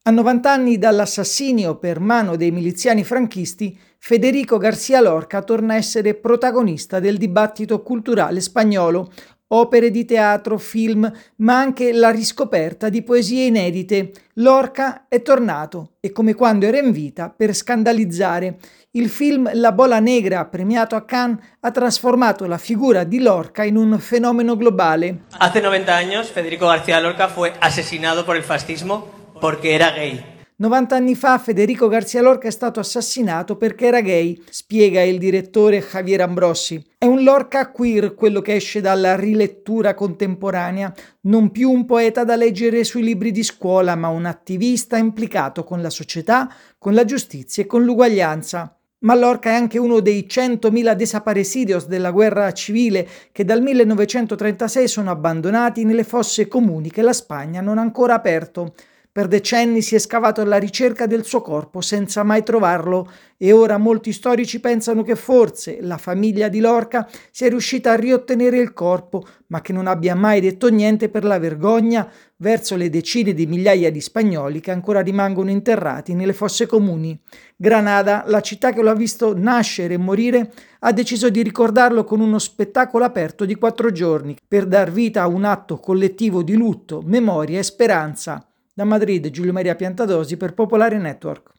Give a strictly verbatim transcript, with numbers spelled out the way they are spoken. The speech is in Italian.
A novanta anni dall'assassinio per mano dei miliziani franchisti, Federico García Lorca torna a essere protagonista del dibattito culturale spagnolo. Opere di teatro, film, ma anche la riscoperta di poesie inedite. Lorca è tornato e, come quando era in vita, per scandalizzare. Il film La Bola Negra, premiato a Cannes, ha trasformato la figura di Lorca in un fenomeno globale. Hace noventa años Federico García Lorca fue asesinado por el fascismo perché era gay. novanta anni fa Federico García Lorca è stato assassinato perché era gay, spiega il direttore Javier Ambrossi. È un Lorca queer quello che esce dalla rilettura contemporanea, non più un poeta da leggere sui libri di scuola, ma un attivista implicato con la società, con la giustizia e con l'uguaglianza. Ma Lorca è anche uno dei centomila desaparecidos della guerra civile che dal millenovecentotrentasei sono abbandonati nelle fosse comuni che la Spagna non ha ancora aperto. Per decenni si è scavato alla ricerca del suo corpo senza mai trovarlo e ora molti storici pensano che forse la famiglia di Lorca sia riuscita a riottenere il corpo, ma che non abbia mai detto niente per la vergogna verso le decine di migliaia di spagnoli che ancora rimangono interrati nelle fosse comuni. Granada, la città che lo ha visto nascere e morire, ha deciso di ricordarlo con uno spettacolo aperto di quattro giorni per dar vita a un atto collettivo di lutto, memoria e speranza. Da Madrid, Giulio Maria Piantadosi per Popolare Network.